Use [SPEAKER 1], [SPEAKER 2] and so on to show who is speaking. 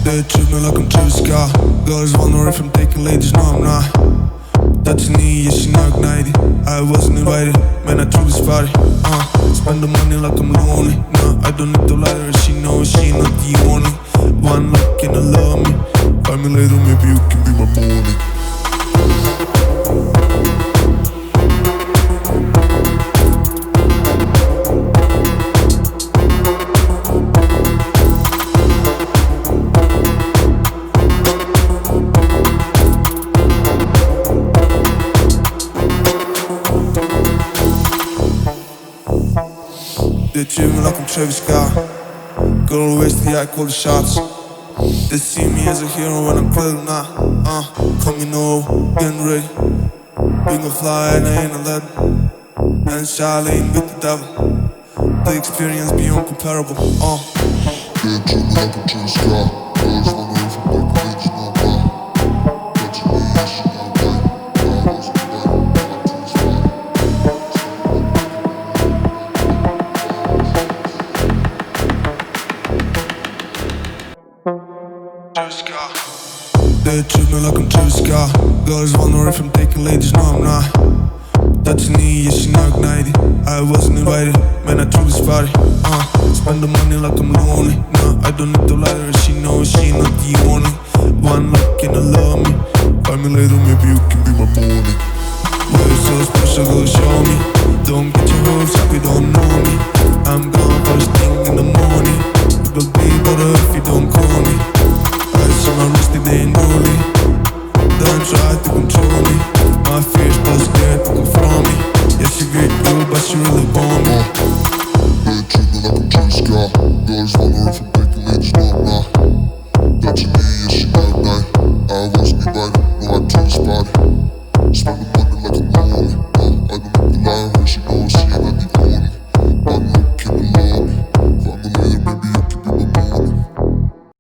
[SPEAKER 1] They treat me like I'm Travis Scott. Girls wonder if I'm taking ladies, no I'm not. That's me, yeah, she not ignited. I wasn't invited, man, I threw this party. Spend the money like I'm lonely. Nah, I don't need to lie to her, she knows she not the only one looking to love me. Find me later, maybe you can be my morning. They treat me like I'm Travis Scott. Girl wasted, I call the shots. They see me as a hero when I'm clear now. Coming over, getting ready. Being a fly and I ain't a lead. And Charlie ain't with the devil. The experience beyond comparable.
[SPEAKER 2] They treat me like I'm Travis Scott. Girls wonder if I'm like ladies, no I'm not. That's me, yeah, she not right. I wasn't invited, I threw this party.
[SPEAKER 1] They treat me like I'm Travis Scott. Girls wonder if I'm taking ladies, no I'm not. That's me, yeah, she not ignited. I wasn't invited, man, I threw this party. Spend the money like I'm lonely. Nah, I don't need to lie to her, she knows she not the only one looking to love me. Find me later, maybe you can be my morning. Why you so special, go show me. Don't get your hopes up, you don't know me. I'm gone first thing in the morning. It will be better if you don't call me. Ice on my wrist, they ain't rolling. Don't try to control me. My fears too scared to confront me. Yeah, she get you, but she really want me.
[SPEAKER 2] They treat me like I'm Travis Scott. Girls wonder if I'm taking ladies, no I'm not. That's me, yeah, she not right. I wasn't invited, no I threw this party. Spend the money